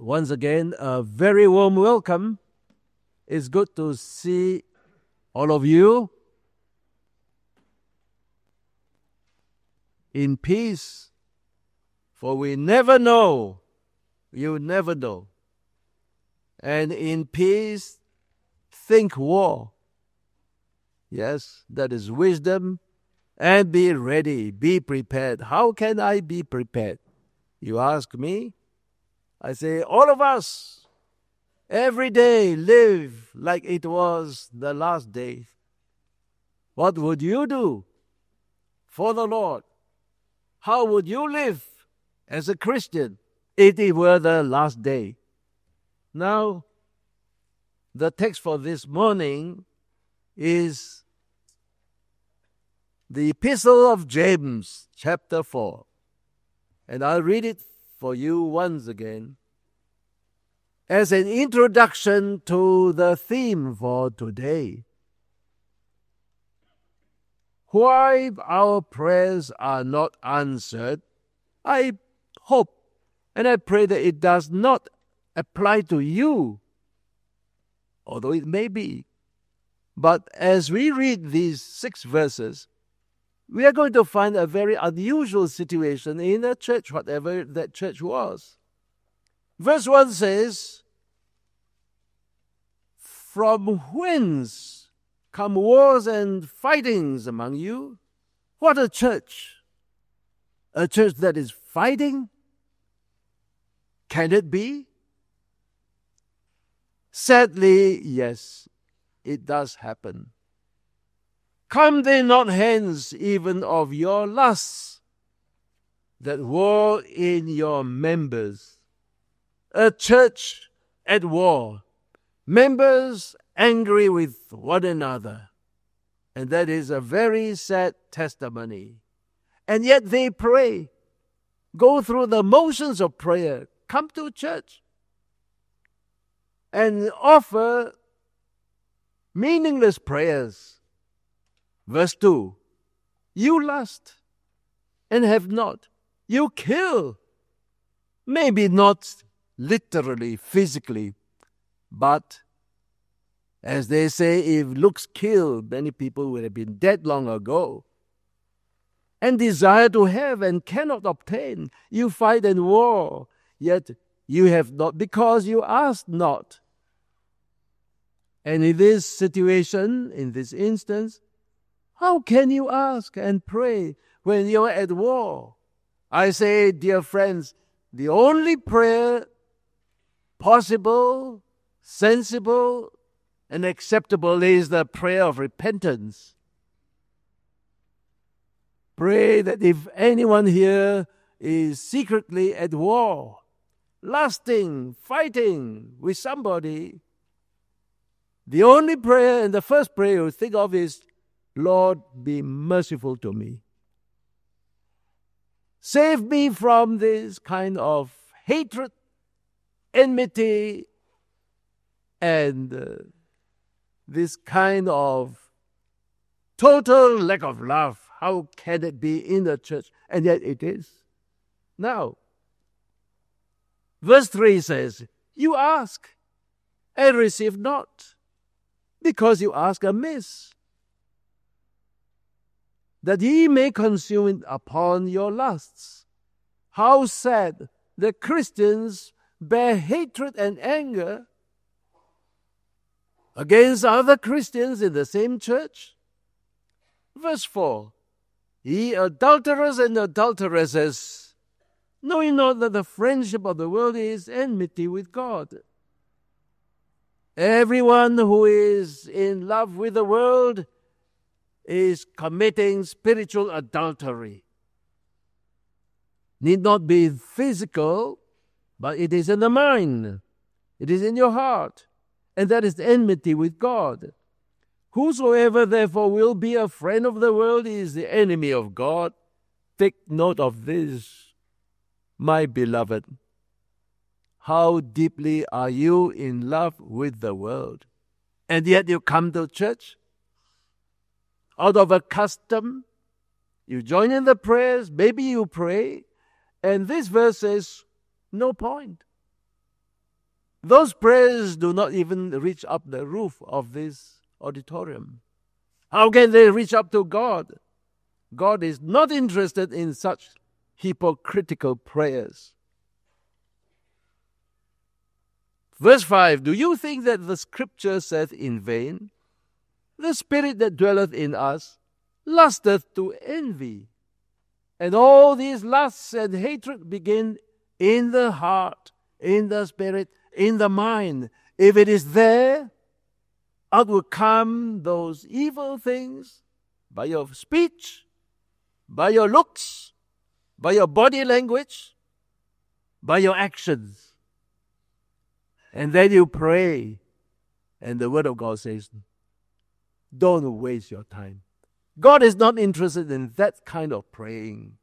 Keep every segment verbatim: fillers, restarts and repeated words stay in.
once again, a very warm welcome. It's good to see all of you in peace, for we never know, you never know. And in peace, think war. Yes, that is wisdom. And be ready, be prepared. How can I be prepared? You ask me. I say, all of us, every day, live like it was the last day. What would you do for the Lord? How would you live as a Christian if it were the last day? Now, the text for this morning is the Epistle of James, chapter four. And I'll read it for you once again as an introduction to the theme for today. Why our prayers are not answered, I hope and I pray that it does not apply to you, although it may be. But as we read these six verses, we are going to find a very unusual situation in a church, whatever that church was. Verse one says, "From whence come wars and fightings among you?" What a church! A church that is fighting? Can it be? Sadly, yes, it does happen. Come they not hence even of your lusts that war in your members. A church at war, members angry with one another. And that is a very sad testimony. And yet they pray, go through the motions of prayer, come to church, and offer meaningless prayers. Verse two, you lust and have not. You kill. Maybe not literally, physically, but as they say, if looks kill, many people would have been dead long ago. And desire to have and cannot obtain. You fight and war, yet you have not, because you ask not. And in this situation, in this instance, how can you ask and pray when you're at war? I say, dear friends, the only prayer possible, sensible, and acceptable is the prayer of repentance. Pray that if anyone here is secretly at war, lusting, fighting with somebody, the only prayer and the first prayer you think of is, Lord, be merciful to me. Save me from this kind of hatred, enmity, and uh, this kind of total lack of love. How can it be in the church? And yet it is. Now, verse three says, you ask and receive not, because you ask amiss, that ye may consume it upon your lusts. How sad that Christians bear hatred and anger against other Christians in the same church. Verse four, ye adulterers and adulteresses, knowing not that the friendship of the world is enmity with God. Everyone who is in love with the world is committing spiritual adultery. Need not be physical, but it is in the mind. It is in your heart. And that is enmity with God. Whosoever therefore will be a friend of the world is the enemy of God. Take note of this, my beloved. How deeply are you in love with the world? And yet you come to church out of a custom. You join in the prayers, maybe you pray, and this verse says, no point. Those prayers do not even reach up the roof of this auditorium. How can they reach up to God? God is not interested in such hypocritical prayers. Verse five, do you think that the scripture saith in vain, the spirit that dwelleth in us lusteth to envy? And all these lusts and hatred begin in the heart, in the spirit, in the mind. If it is there, out will come those evil things by your speech, by your looks, by your body language, by your actions. And then you pray, and the Word of God says, don't waste your time. God is not interested in that kind of praying.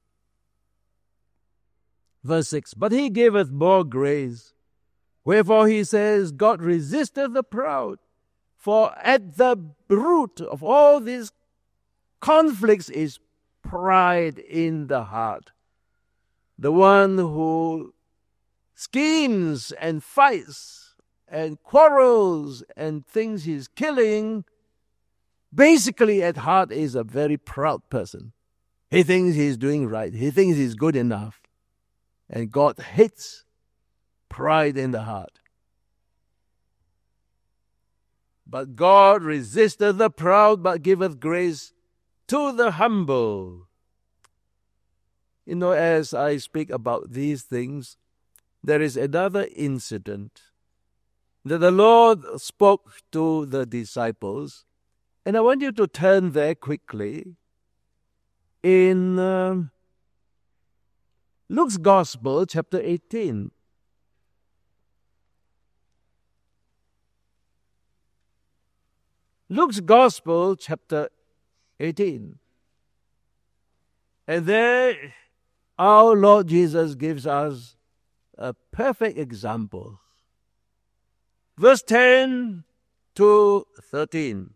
Verse six, but he giveth more grace. Wherefore he says, God resisteth the proud. For at the root of all these conflicts is pride in the heart. The one who schemes and fights and quarrels and thinks he's killing, basically at heart is a very proud person. He thinks he's doing right. He thinks he's good enough. And God hates pride in the heart. But God resisteth the proud, but giveth grace to the humble. You know, as I speak about these things, there is another incident that the Lord spoke to the disciples, and I want you to turn there quickly in um, Luke's Gospel, chapter eighteen. Luke's Gospel, chapter eighteen. And there, our Lord Jesus gives us a perfect example. Verse ten to thirteen.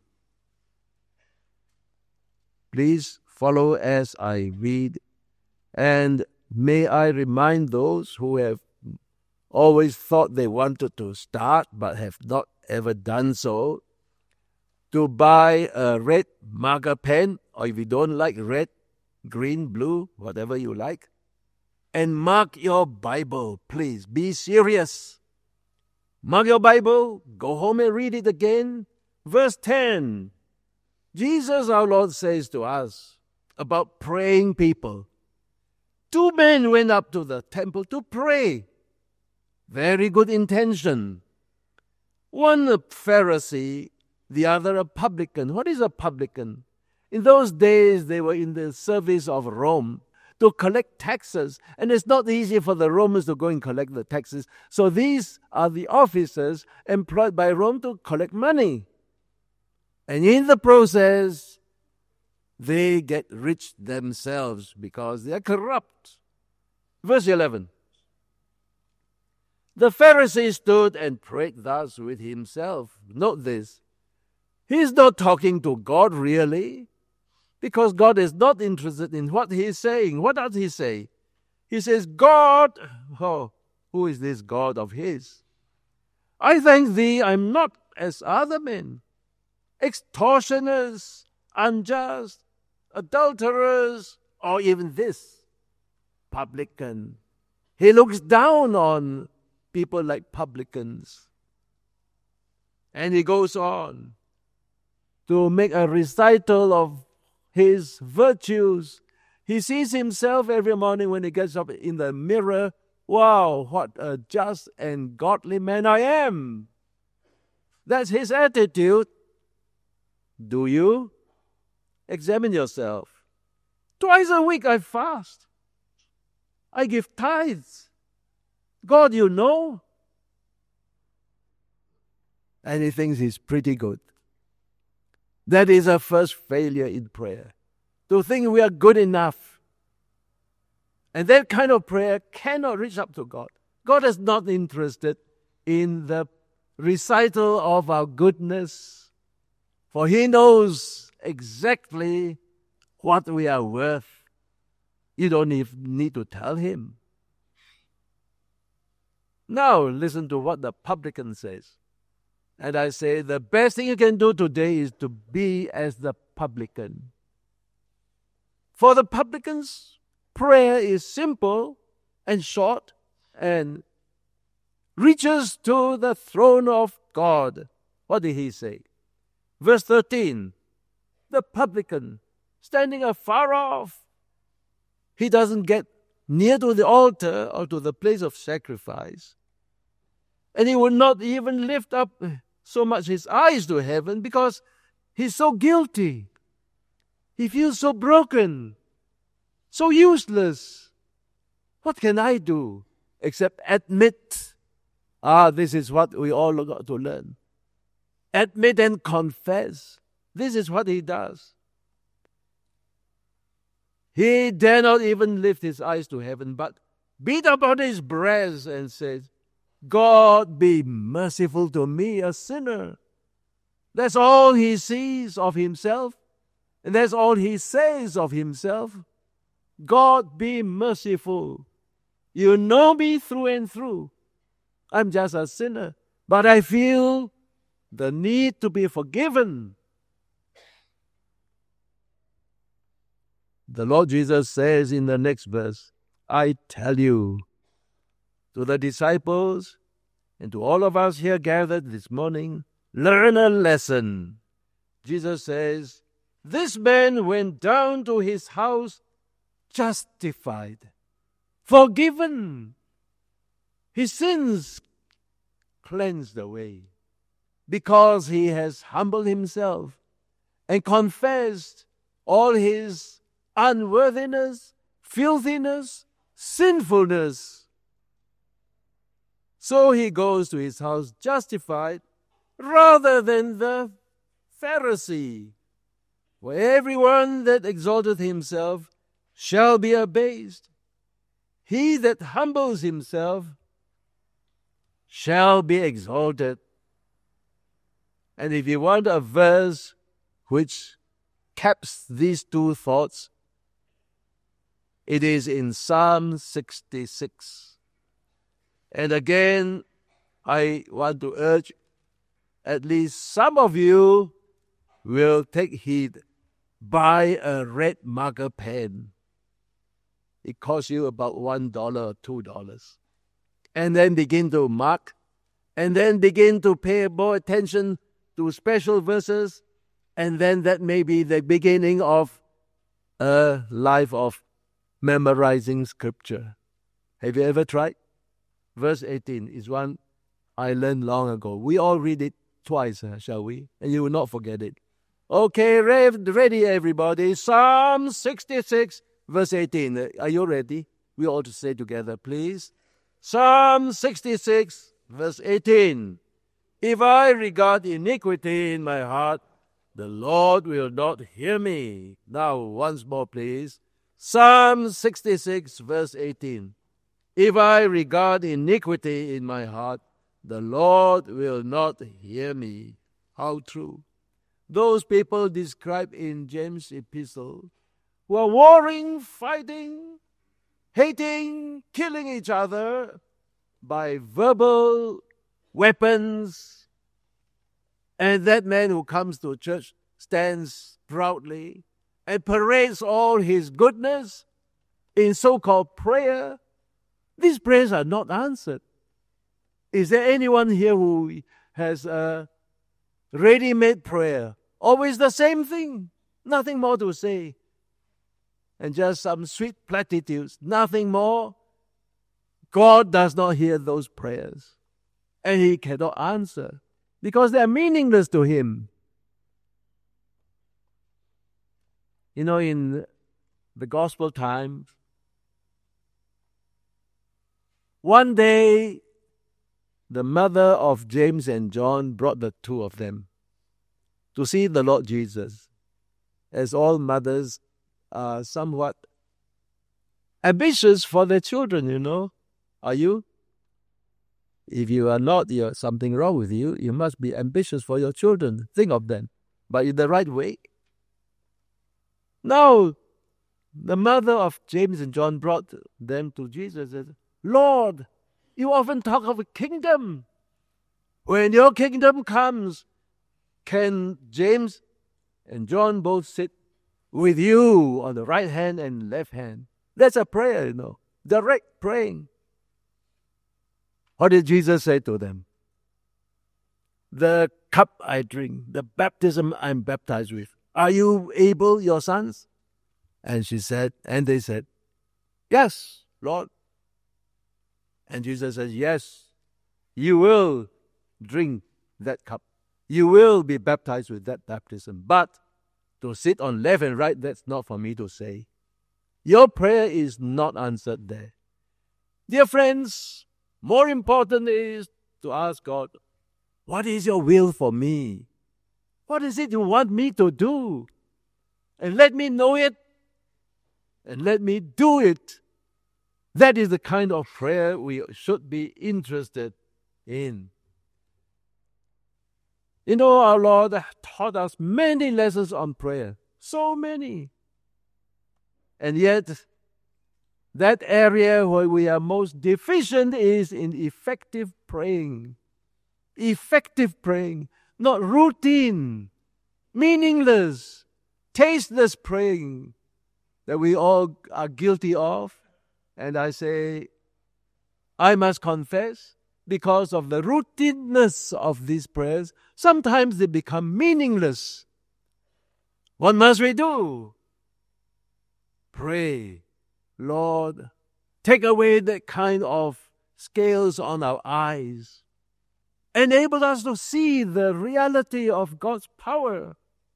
Please follow as I read, and may I remind those who have always thought they wanted to start but have not ever done so, to buy a red marker pen, or if you don't like red, green, blue, whatever you like, and mark your Bible, please. Be serious. Mark your Bible, go home and read it again. Verse ten. Jesus, our Lord, says to us about praying people. Two men went up to the temple to pray. Very good intention. One a Pharisee, the other a publican. What is a publican? In those days, they were in the service of Rome to collect taxes. And it's not easy for the Romans to go and collect the taxes. So these are the officers employed by Rome to collect money. And in the process, they get rich themselves because they are corrupt. Verse eleven. The Pharisee stood and prayed thus with himself. Note this. He's not talking to God really, because God is not interested in what he is saying. What does he say? He says, God, oh, who is this God of his? I thank thee, I'm not as other men, extortioners, unjust, adulterers, or even this, publican. He looks down on people like publicans. And he goes on to make a recital of his virtues. He sees himself every morning when he gets up in the mirror. Wow, what a just and godly man I am. That's his attitude. Do you? Examine yourself. Twice a week I fast. I give tithes. God, you know. And he thinks he's pretty good. That is our first failure in prayer. To think we are good enough. And that kind of prayer cannot reach up to God. God is not interested in the recital of our goodness, for he knows exactly what we are worth. You don't even need to tell him. Now listen to what the publican says. And I say, the best thing you can do today is to be as the publican. For the publican's prayer is simple and short and reaches to the throne of God. What did he say? Verse thirteen, the publican standing afar off. He doesn't get near to the altar or to the place of sacrifice. And he will not even lift up so much his eyes to heaven because he's so guilty. He feels so broken, so useless. What can I do except admit? Ah, this is what we all got to learn. Admit and confess. This is what he does. He dare not even lift his eyes to heaven, but beat upon his breast and says, God be merciful to me, a sinner. That's all he sees of himself, and that's all he says of himself. God be merciful. You know me through and through. I'm just a sinner, but I feel the need to be forgiven. The Lord Jesus says in the next verse, I tell you, to the disciples and to all of us here gathered this morning, learn a lesson. Jesus says, this man went down to his house justified, forgiven, his sins cleansed away, because he has humbled himself and confessed all his unworthiness, filthiness, sinfulness. So he goes to his house justified rather than the Pharisee, where everyone that exalteth himself shall be abased. He that humbles himself shall be exalted. And if you want a verse which caps these two thoughts, it is in Psalm sixty-six. And again, I want to urge, at least some of you will take heed. Buy a red marker pen. It costs you about one dollar or two dollars. And then begin to mark, and then begin to pay more attention to special verses, and then that may be the beginning of a life of memorizing scripture. Have you ever tried? Verse eighteen is one I learned long ago. We all read it twice, uh, shall we? And you will not forget it. Okay, ready everybody. Psalm sixty-six, verse eighteen. Are you ready? We all to say together, please. Psalm sixty-six, verse eighteen. If I regard iniquity in my heart, the Lord will not hear me. Now, once more, please. Psalm sixty-six, verse eighteen. If I regard iniquity in my heart, the Lord will not hear me. How true. Those people described in James' epistle were warring, fighting, hating, killing each other by verbal weapons. And that man who comes to church stands proudly and parades all his goodness in so-called prayer. These prayers are not answered. Is there anyone here who has a ready-made prayer? Always the same thing. Nothing more to say. And just some sweet platitudes. Nothing more. God does not hear those prayers. And He cannot answer, because they are meaningless to Him. You know, in the gospel times, one day, the mother of James and John brought the two of them to see the Lord Jesus. As all mothers are somewhat ambitious for their children, you know. Are you? If you are not, there's something wrong with you. You must be ambitious for your children. Think of them, but in the right way. Now, the mother of James and John brought them to Jesus and said, Lord, You often talk of a kingdom. When your kingdom comes, can James and John both sit with you on the right hand and left hand? That's a prayer, you know, direct praying. What did Jesus say to them? The cup I drink, the baptism I'm baptized with, are you able, your sons? And she said, and they said, yes, Lord. And Jesus says, yes, you will drink that cup. You will be baptized with that baptism. But to sit on left and right, that's not for me to say. Your prayer is not answered there. Dear friends, more important is to ask God, what is your will for me? What is it you want me to do? And let me know it, and let me do it. That is the kind of prayer we should be interested in. You know, our Lord taught us many lessons on prayer. So many. And yet, that area where we are most deficient is in effective praying. Effective praying, not routine, meaningless, tasteless praying that we all are guilty of. And I say, I must confess, because of the routineness of these prayers, sometimes they become meaningless. What must we do? Pray, Lord, take away that kind of scales on our eyes. Enable us to see the reality of God's power.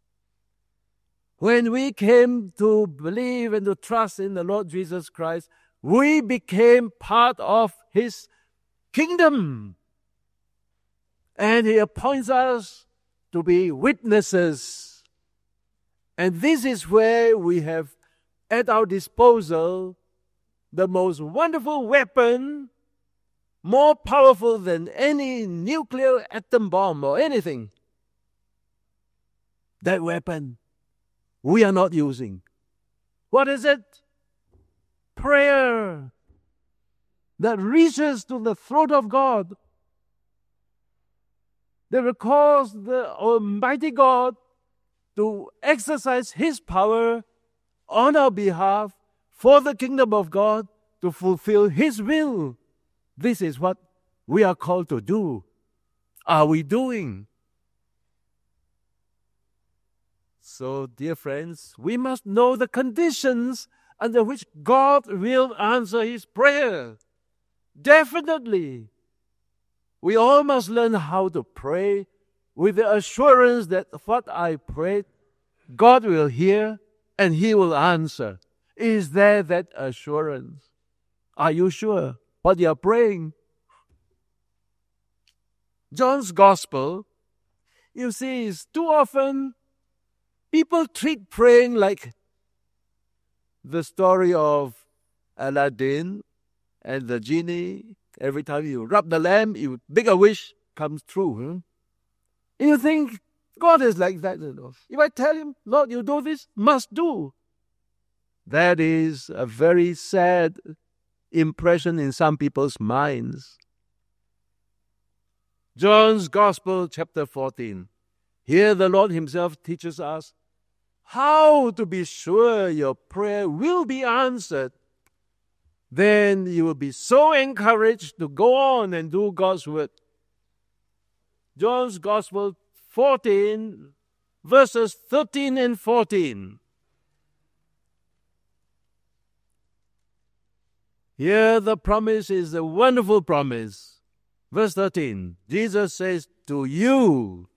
When we came to believe and to trust in the Lord Jesus Christ, we became part of His kingdom. And He appoints us to be witnesses. And this is where we have at our disposal the most wonderful weapon, more powerful than any nuclear atom bomb or anything. That weapon we are not using. What is it? Prayer that reaches to the throat of God, that will cause the Almighty God to exercise His power on our behalf for the kingdom of God to fulfill His will. This is what we are called to do. Are we doing? So, dear friends, we must know the conditions under which God will answer His prayer. Definitely. We all must learn how to pray with the assurance that what I prayed, God will hear and He will answer. Is there that assurance? Are you sure what you are praying? John's Gospel, you see, is too often people treat praying like the story of Aladdin and the genie. Every time you rub the lamp, you big a wish comes true. Huh? And you think God is like that. You know? If I tell Him, Lord, you do this, must do. That is a very sad impression in some people's minds. John's Gospel, chapter fourteen. Here the Lord Himself teaches us how to be sure your prayer will be answered. Then you will be so encouraged to go on and do God's word. John's Gospel fourteen, verses thirteen and fourteen. Here the promise is a wonderful promise. Verse thirteen, Jesus says, to you,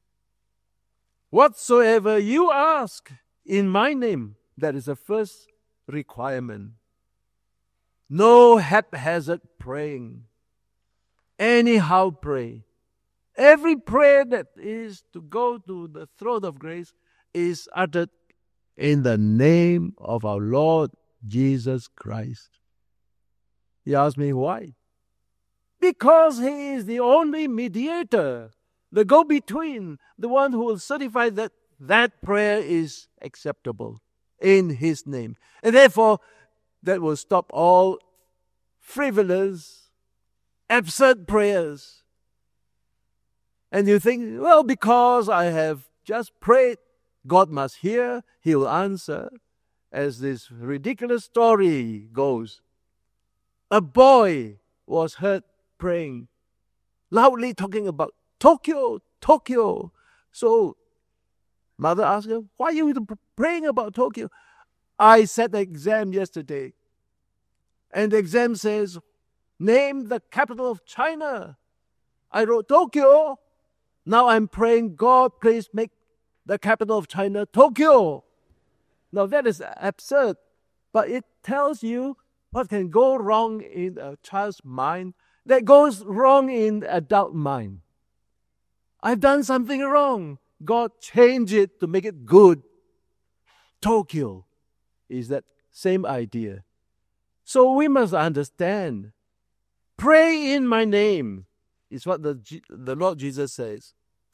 whatsoever you ask in my name, that is the first requirement. No haphazard praying. Anyhow pray. Every prayer that is to go to the throne of grace is uttered in the name of our Lord Jesus Christ. He asked me why. Because He is the only mediator, the go-between, the one who will certify that that prayer is acceptable in His name. And therefore, that will stop all frivolous absurd prayers. And you think, well, because I have just prayed, God must hear, He will answer. As this ridiculous story goes, a boy was heard praying, loudly talking about Tokyo, Tokyo. So mother asked him, why are you praying about Tokyo? I sat the exam yesterday, and the exam says, name the capital of China. I wrote Tokyo. Now I'm praying, God, please make the capital of China Tokyo. Now that is absurd, but it tells you what can go wrong in a child's mind that goes wrong in adult mind. I've done something wrong. God changed it to make it good. Tokyo is that same idea. So we must understand. Pray in my name is what the, the Lord Jesus says.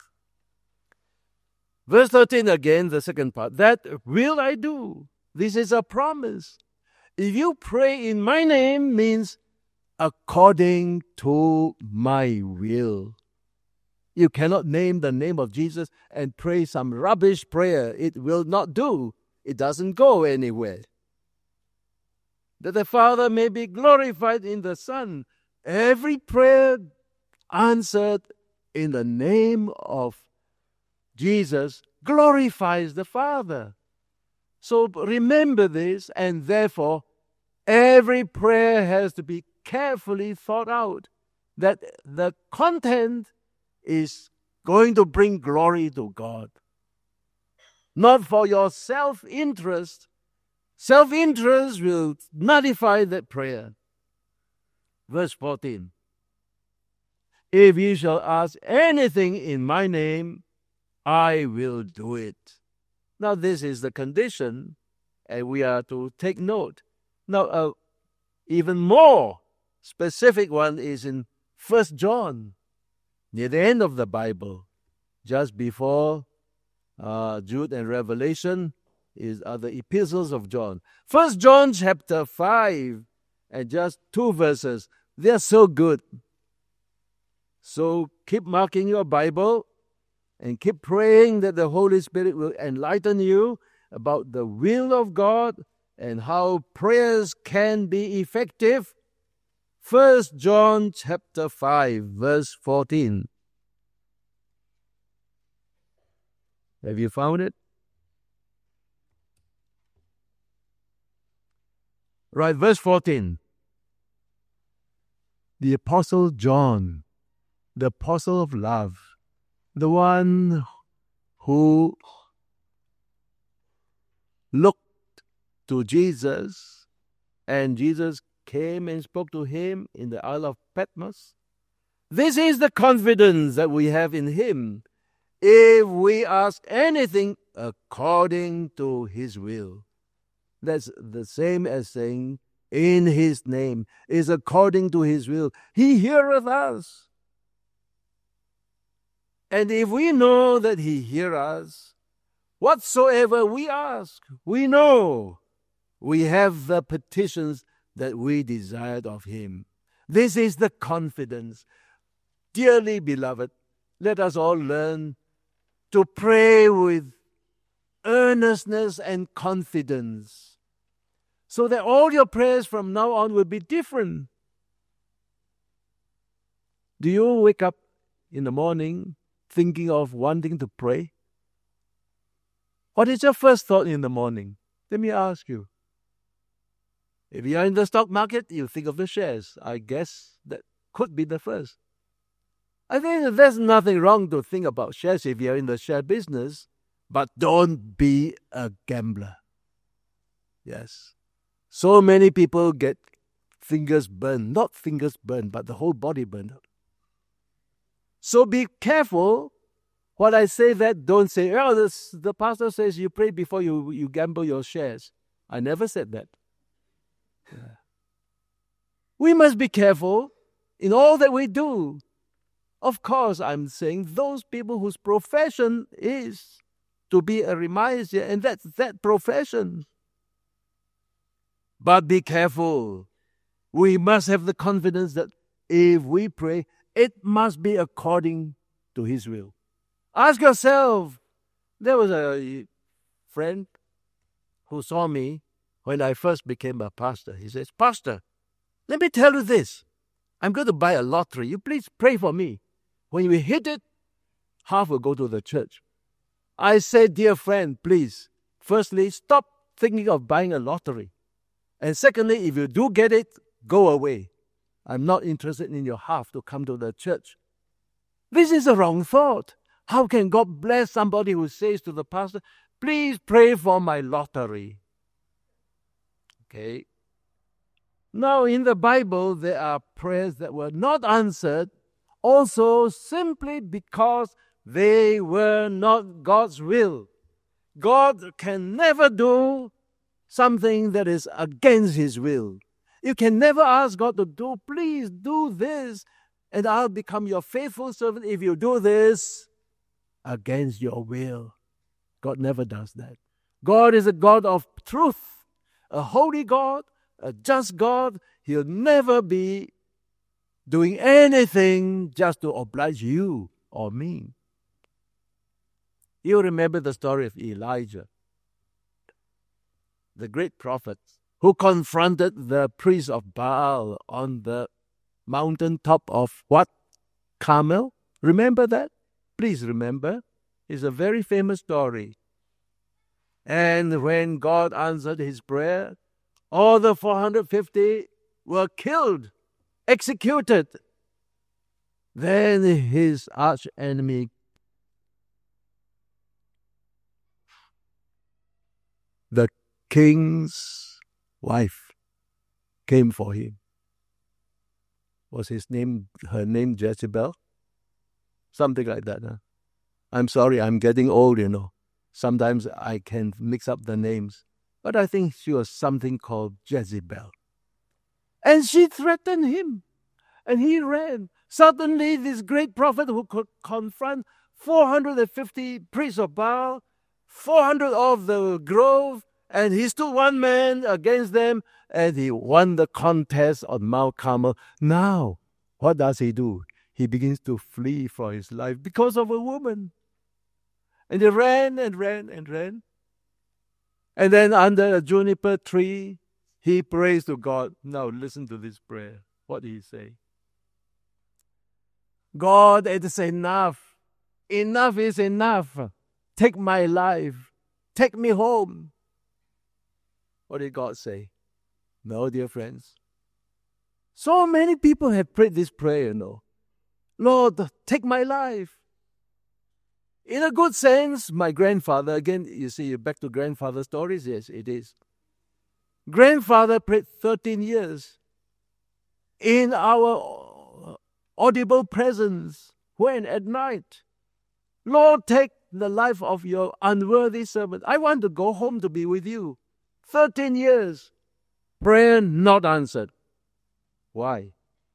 Verse thirteen again, the second part. That will I do. This is a promise. If you pray in my name means according to my will. You cannot name the name of Jesus and pray some rubbish prayer. It will not do. It doesn't go anywhere. That the Father may be glorified in the Son. Every prayer answered in the name of Jesus glorifies the Father. So remember this, and therefore every prayer has to be carefully thought out, that the content is going to bring glory to God. Not for your self-interest. Self-interest will nullify that prayer. Verse fourteen. If ye shall ask anything in my name, I will do it. Now this is the condition, and we are to take note. Now, uh, even more specific one is in First John, near the end of the Bible, just before uh, Jude and Revelation is are the epistles of John. First John chapter five, and just two verses. They're so good. So keep marking your Bible and keep praying that the Holy Spirit will enlighten you about the will of God and how prayers can be effective. First John chapter five, verse fourteen. Have you found it? Right, verse fourteen. The Apostle John, the apostle of love, the one who looked to Jesus, and Jesus came and spoke to him in the Isle of Patmos. This is the confidence that we have in him if we ask anything according to his will. That's the same as saying, in his name, is according to his will. He heareth us. And if we know that he hears us, whatsoever we ask, we know we have the petitions that we desired of him. This is the confidence. Dearly beloved, let us all learn to pray with earnestness and confidence, so that all your prayers from now on will be different. Do you wake up in the morning thinking of wanting to pray? What is your first thought in the morning? Let me ask you. If you are in the stock market, you think of the shares. I guess that could be the first. I think there's nothing wrong to think about shares if you're in the share business, but don't be a gambler. Yes. So many people get fingers burned, not fingers burned, but the whole body burned out. So be careful. What I say that, don't say, oh, this, the pastor says you pray before you, you gamble your shares. I never said that. Yeah. We must be careful in all that we do. Of course, I'm saying those people whose profession is to be a remisier, and that's that profession. But be careful. We must have the confidence that if we pray, it must be according to His will. Ask yourself. There was a friend who saw me when I first became a pastor. He says, Pastor, let me tell you this. I'm going to buy a lottery. You please pray for me. When we hit it, half will go to the church. I said, dear friend, please, firstly, stop thinking of buying a lottery. And secondly, if you do get it, go away. I'm not interested in your half to come to the church. This is a wrong thought. How can God bless somebody who says to the pastor, please pray for my lottery? Okay. Now, in the Bible, there are prayers that were not answered, also simply because they were not God's will. God can never do something that is against His will. You can never ask God to do, please do this, and I'll become your faithful servant if you do this against your will. God never does that. God is a God of truth, a holy God, a just God. He'll never be doing anything just to oblige you or me. You remember the story of Elijah, the great prophet who confronted the priest of Baal on the mountaintop of what? Carmel? Remember that? Please remember. It's a very famous story. And when God answered his prayer, all the four hundred fifty were killed, executed. Then his arch enemy, the king's wife, came for him. Was his name, her name Jezebel? Something like that. Huh? I'm sorry, I'm getting old, you know. Sometimes I can mix up the names. But I think she was something called Jezebel. And she threatened him. And he ran. Suddenly, this great prophet who could confront four hundred fifty priests of Baal, four hundred of the grove, and he stood one man against them, and he won the contest on Mount Carmel. Now, what does he do? He begins to flee for his life because of a woman. And he ran and ran and ran. And then under a juniper tree, he prays to God. Now listen to this prayer. What did he say? God, it is enough. Enough is enough. Take my life. Take me home. What did God say? No, dear friends. So many people have prayed this prayer, you know. Lord, take my life. In a good sense, my grandfather, again, you see, you're back to grandfather stories. Yes, it is. Grandfather prayed thirteen years in our audible presence. When? At night. Lord, take the life of your unworthy servant. I want to go home to be with you. thirteen years. Prayer not answered. Why?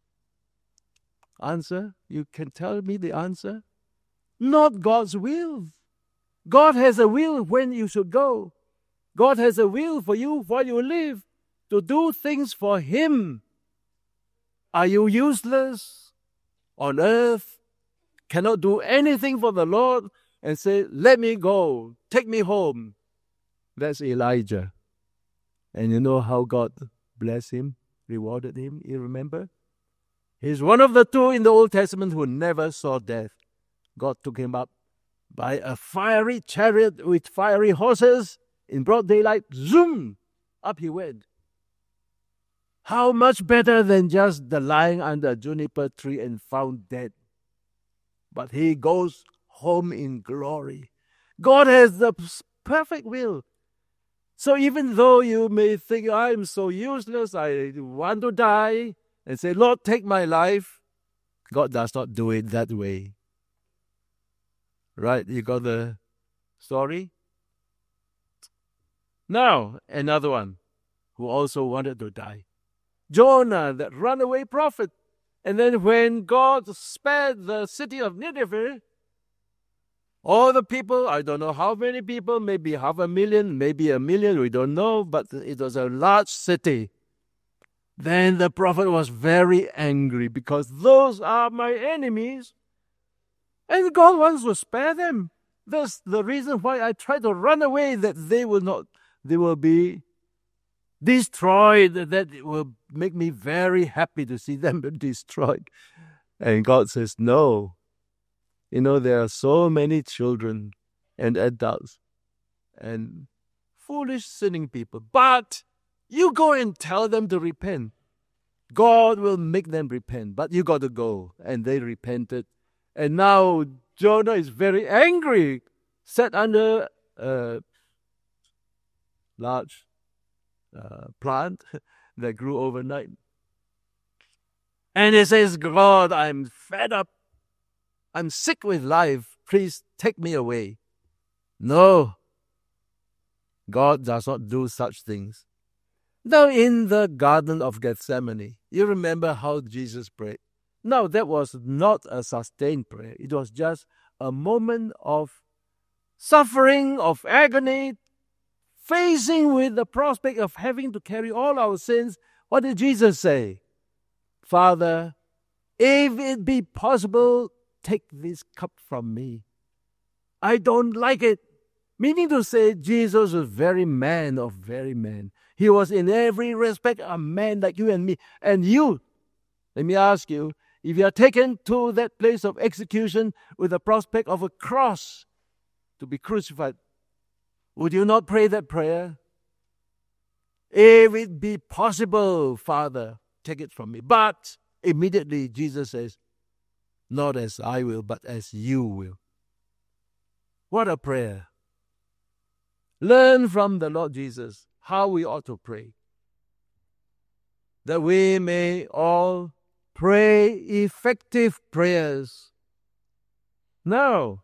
Answer? You can tell me the answer? Not God's will. God has a will when you should go. God has a will for you while you live, to do things for Him. Are you useless on earth, cannot do anything for the Lord, and say, let me go, take me home? That's Elijah. And you know how God blessed him, rewarded him, you remember? He's one of the two in the Old Testament who never saw death. God took him up by a fiery chariot with fiery horses in broad daylight. Zoom! Up he went. How much better than just the lying under a juniper tree and found dead. But he goes home in glory. God has the perfect will. So even though you may think, I'm so useless, I want to die, and say, Lord, take my life, God does not do it that way. Right? You got the story? Now, another one who also wanted to die. Jonah, that runaway prophet. And then when God spared the city of Nineveh, all the people, I don't know how many people, maybe half a million, maybe a million, we don't know, but it was a large city. Then the prophet was very angry because those are my enemies. And God wants to spare them. That's the reason why I try to run away, that they will not, they will be destroyed. That it will make me very happy to see them destroyed. And God says, no. You know, there are so many children and adults and foolish sinning people. But you go and tell them to repent. God will make them repent. But you got to go. And they repented. And now Jonah is very angry, sat under a large uh, plant that grew overnight. And he says, God, I'm fed up. I'm sick with life. Please take me away. No. God does not do such things. Now in the Garden of Gethsemane, you remember how Jesus prayed. No, that was not a sustained prayer. It was just a moment of suffering, of agony, facing with the prospect of having to carry all our sins. What did Jesus say? Father, if it be possible, take this cup from me. I don't like it. Meaning to say, Jesus was very man of very man. He was in every respect a man like you and me. And you, let me ask you, if you are taken to that place of execution with the prospect of a cross to be crucified, would you not pray that prayer? If it be possible, Father, take it from me. But immediately Jesus says, not as I will, but as you will. What a prayer. Learn from the Lord Jesus how we ought to pray, that we may all pray effective prayers. Now,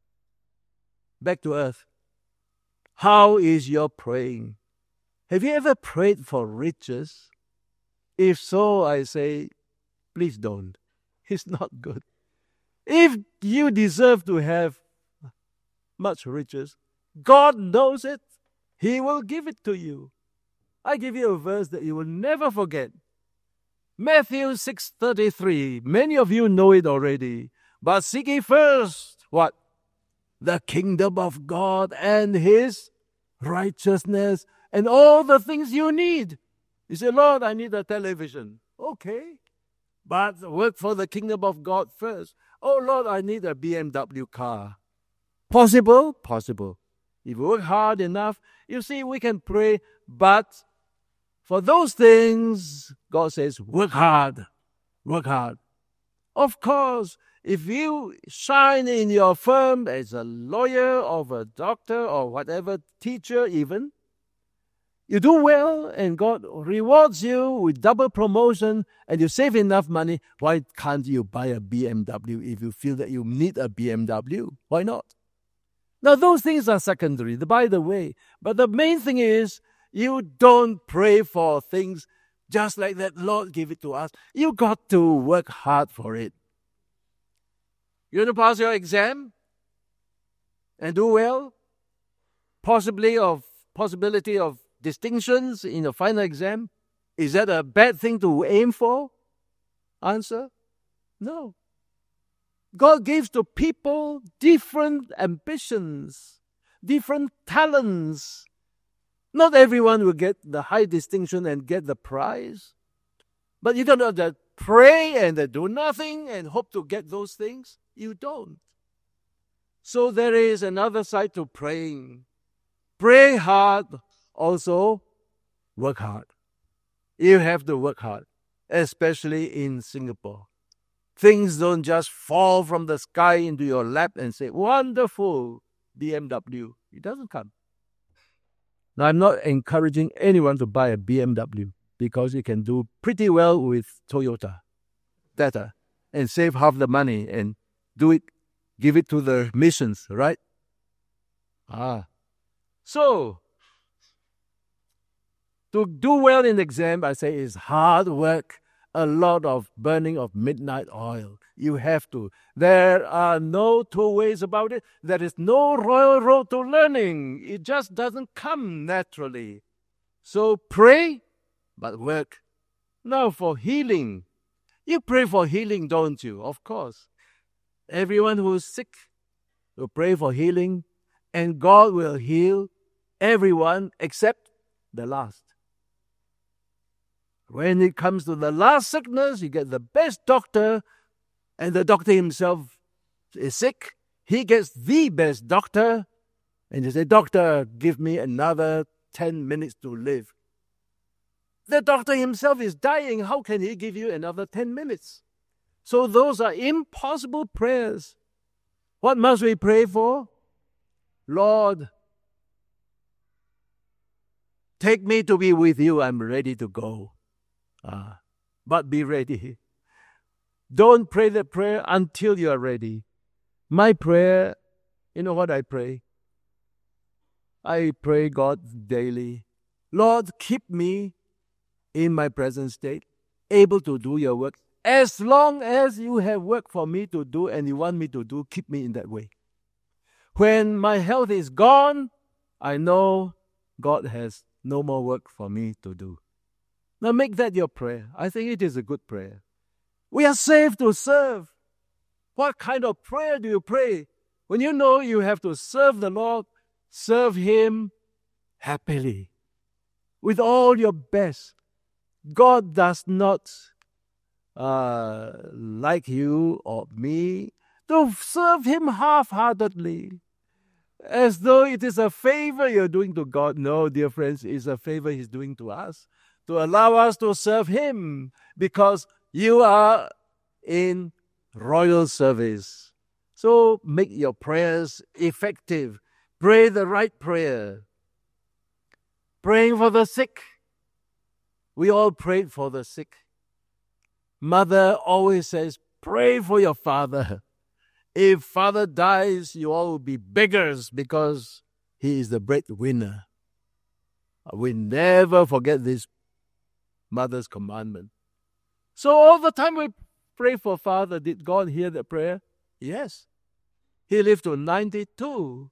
back to earth. How is your praying? Have you ever prayed for riches? If so, I say, please don't. It's not good. If you deserve to have much riches, God knows it. He will give it to you. I give you a verse that you will never forget. Matthew six thirty-three. Many of you know it already. But seek ye first, what? The kingdom of God and His righteousness and all the things you need. You say, Lord, I need a television. Okay. But work for the kingdom of God first. Oh, Lord, I need a B M W car. Possible? Possible. If you work hard enough, you see, we can pray, but for those things, God says, work hard. Work hard. Of course, if you shine in your firm as a lawyer or a doctor or whatever, teacher even, you do well and God rewards you with double promotion and you save enough money, why can't you buy a B M W if you feel that you need a B M W? Why not? Now, those things are secondary, by the way. But the main thing is, you don't pray for things just like that. Lord, give it to us. You got to work hard for it. You want to pass your exam and do well? Possibly of possibility of distinctions in your final exam? Is that a bad thing to aim for? Answer, no. God gives to people different ambitions, different talents. Not everyone will get the high distinction and get the prize. But you don't know that pray and that do nothing and hope to get those things. You don't. So there is another side to praying. Pray hard, also work hard. You have to work hard, especially in Singapore. Things don't just fall from the sky into your lap and say, wonderful, B M W. It doesn't come. Now, I'm not encouraging anyone to buy a B M W because you can do pretty well with Toyota, better, and save half the money and do it, give it to the missions, right? Ah. So, to do well in the exam, I say, is hard work. A lot of burning of midnight oil. You have to. There are no two ways about it. There is no royal road to learning. It just doesn't come naturally. So pray, but work. Now for healing. You pray for healing, don't you? Of course. Everyone who is sick will pray for healing, and God will heal everyone except the last. When it comes to the last sickness, you get the best doctor, and the doctor himself is sick. He gets the best doctor, and he says, "Doctor, give me another ten minutes to live." The doctor himself is dying. How can he give you another ten minutes? So those are impossible prayers. What must we pray for? Lord, take me to be with you. I'm ready to go. Ah, but be ready. Don't pray the prayer until you are ready. My prayer, you know what I pray? I pray God daily. Lord, keep me in my present state, able to do your work. As long as you have work for me to do and you want me to do, keep me in that way. When my health is gone, I know God has no more work for me to do. Now make that your prayer. I think it is a good prayer. We are saved to serve. What kind of prayer do you pray? When you know you have to serve the Lord, serve Him happily, with all your best. God does not uh, like you or me to serve Him half-heartedly, as though it is a favor you're doing to God. No, dear friends, it's a favor He's doing to us, to allow us to serve Him, because you are in royal service. So make your prayers effective. Pray the right prayer. Praying for the sick. We all prayed for the sick. Mother always says, pray for your father. If father dies, you all will be beggars because he is the breadwinner. We never forget this mother's commandment. So all the time we pray for father. Did God hear the prayer? Yes. He lived to ninety-two.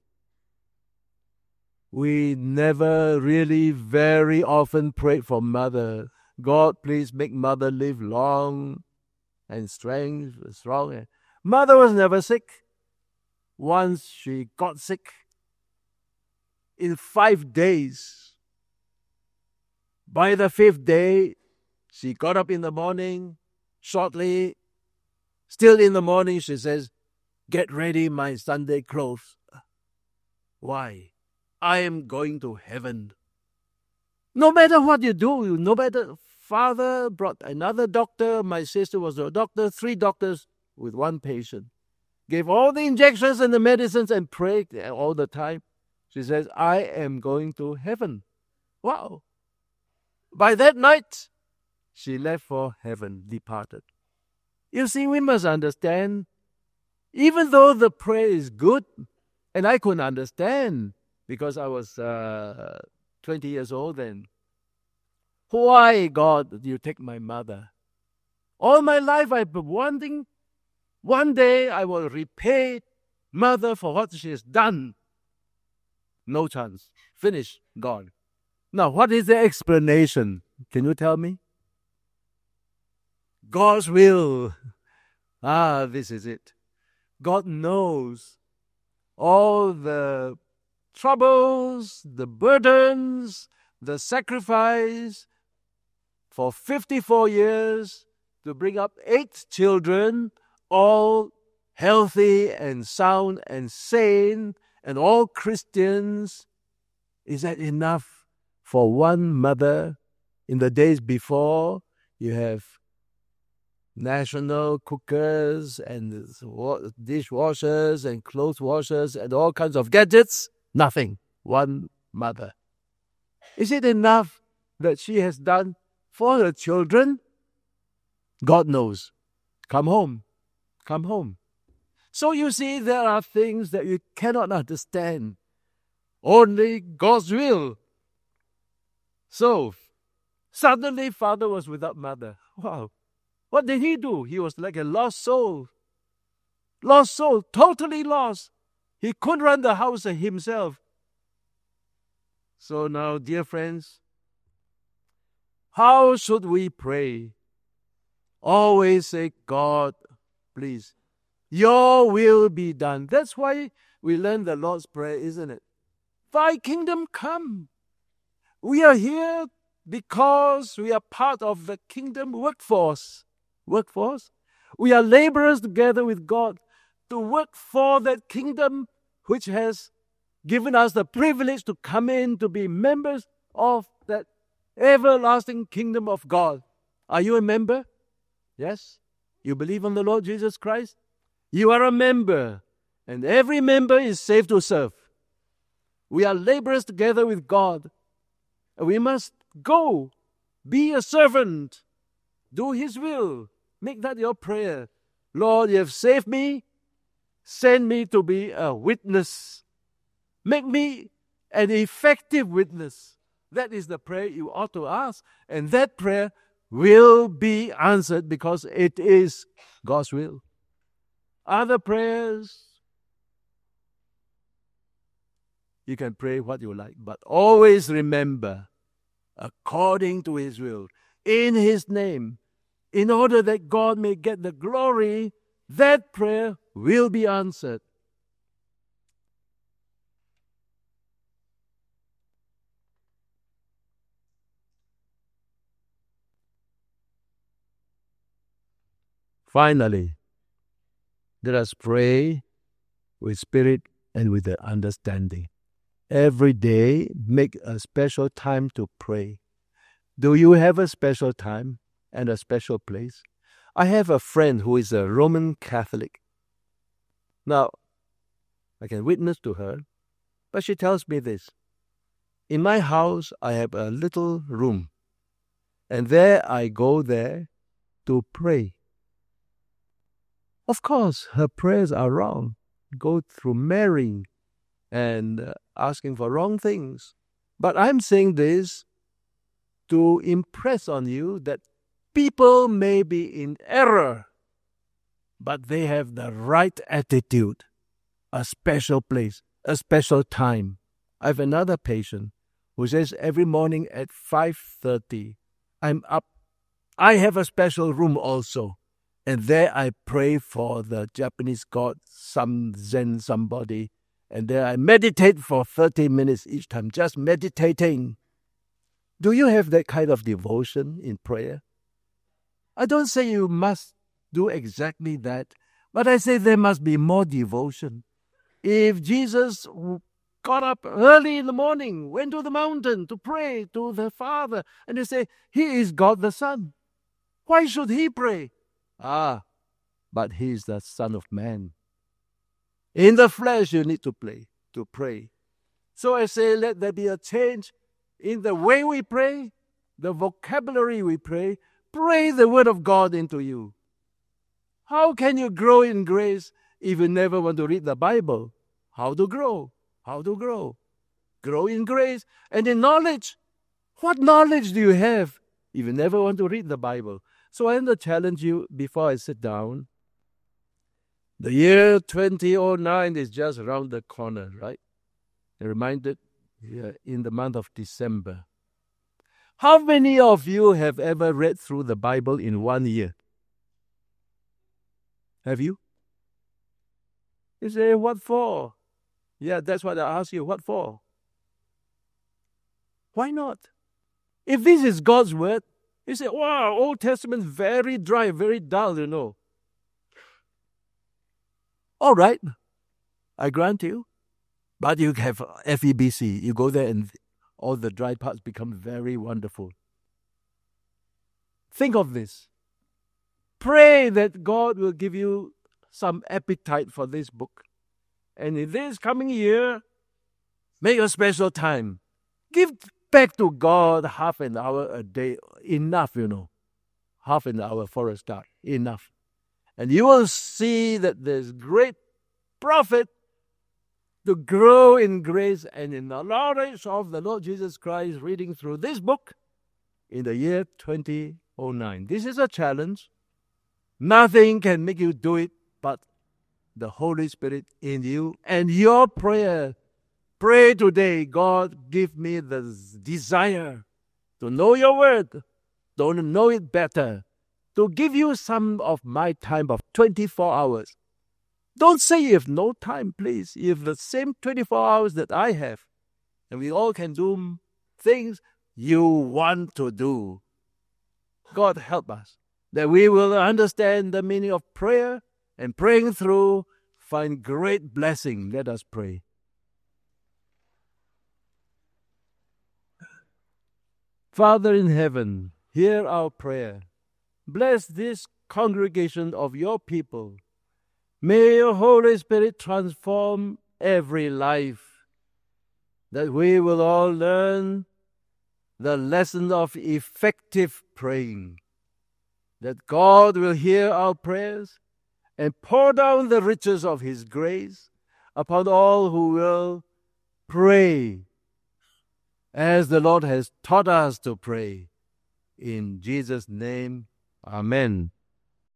We never really very often prayed for mother. God, please make mother live long and strength, strong. Mother was never sick. Once she got sick, in five days, by the fifth day, she got up in the morning, shortly, still in the morning, she says, get ready my Sunday clothes. Why? I am going to heaven. No matter what you do, no matter, father brought another doctor, my sister was a doctor, three doctors with one patient. Gave all the injections and the medicines and prayed all the time. She says, I am going to heaven. Wow. By that night, she left for heaven, departed. You see, we must understand, even though the prayer is good, and I couldn't understand, because I was uh, twenty years old then. Why, God, did you take my mother? All my life I've been wanting, one day I will repay mother for what she has done. No chance. Finished. Gone. Now, what is the explanation? Can you tell me? God's will. Ah, this is it. God knows all the troubles, the burdens, the sacrifice for fifty-four years to bring up eight children, all healthy and sound and sane, and all Christians. Is that enough for one mother? In the days before, you have national cookers and dishwashers and clothes washers and all kinds of gadgets. Nothing. One mother. Is it enough that she has done for her children? God knows. Come home. Come home. So you see, there are things that you cannot understand. Only God's will. So, suddenly father was without mother. Wow. What did he do? He was like a lost soul. Lost soul. Totally lost. He couldn't run the house himself. So now, dear friends, How should we pray? Always say, God, please, your will be done. That's why we learn the Lord's Prayer, isn't it? Thy kingdom come. We are here because we are part of the kingdom workforce. Workforce? We are laborers together with God to work for that kingdom which has given us the privilege to come in to be members of that everlasting kingdom of God. Are you a member? Yes? You believe on the Lord Jesus Christ? You are a member, and every member is saved to serve. We are laborers together with God, and we must go, be a servant, do His will. Make that your prayer. Lord, you have saved me. Send me to be a witness. Make me an effective witness. That is the prayer you ought to ask. And that prayer will be answered because it is God's will. Other prayers, you can pray what you like, but always remember, according to His will, in His name, in order that God may get the glory, that prayer will be answered. Finally, let us pray with spirit and with the understanding. Every day, make a special time to pray. Do you have a special time and a special place? I have a friend who is a Roman Catholic. Now, I can witness to her, but she tells me this. In my house, I have a little room, and there I go there to pray. Of course, her prayers are wrong. Go through marrying and uh, asking for wrong things. But I'm saying this to impress on you that people may be in error, but they have the right attitude, a special place, a special time. I have another patient who says every morning at five thirty, I'm up. I have a special room also. And there I pray for the Japanese god, some Zen somebody. And there I meditate for thirty minutes each time, just meditating. Do you have that kind of devotion in prayer? I don't say you must do exactly that, but I say there must be more devotion. If Jesus got up early in the morning, went to the mountain to pray to the Father, and they say, He is God the Son. Why should He pray? Ah, but He is the Son of Man. In the flesh, you need to pray, to pray. So I say, let there be a change in the way we pray, the vocabulary we pray. Pray the Word of God into you. How can you grow in grace if you never want to read the Bible? How to grow? How to grow? Grow in grace and in knowledge. What knowledge do you have if you never want to read the Bible? So I want to challenge you before I sit down. The year twenty oh nine is just around the corner, right? I'm reminded yeah, in the month of December. How many of you have ever read through the Bible in one year? Have you? You say, what for? Yeah, that's what I ask you. What for? Why not? If this is God's word, you say, wow, Old Testament very dry, very dull, you know. All right, I grant you. But you have F E B C. You go there and all the dry parts become very wonderful. Think of this. Pray that God will give you some appetite for this book. And in this coming year, make a special time. Give back to God half an hour a day. Enough, you know. Half an hour for a start. Enough. And you will see that there's great profit to grow in grace and in the knowledge of the Lord Jesus Christ reading through this book in the year twenty oh nine. This is a challenge. Nothing can make you do it but the Holy Spirit in you and your prayer. Pray today, God, give me the desire to know your word, don't know it better to give you some of my time of twenty-four hours. Don't say you have no time, please. You have the same twenty-four hours that I have. And we all can do things you want to do. God help us, that we will understand the meaning of prayer and praying through, find great blessing. Let us pray. Father in heaven, hear our prayer. Bless this congregation of your people. May your Holy Spirit transform every life, that we will all learn the lesson of effective praying, that God will hear our prayers and pour down the riches of His grace upon all who will pray as the Lord has taught us to pray. In Jesus' name, Amen.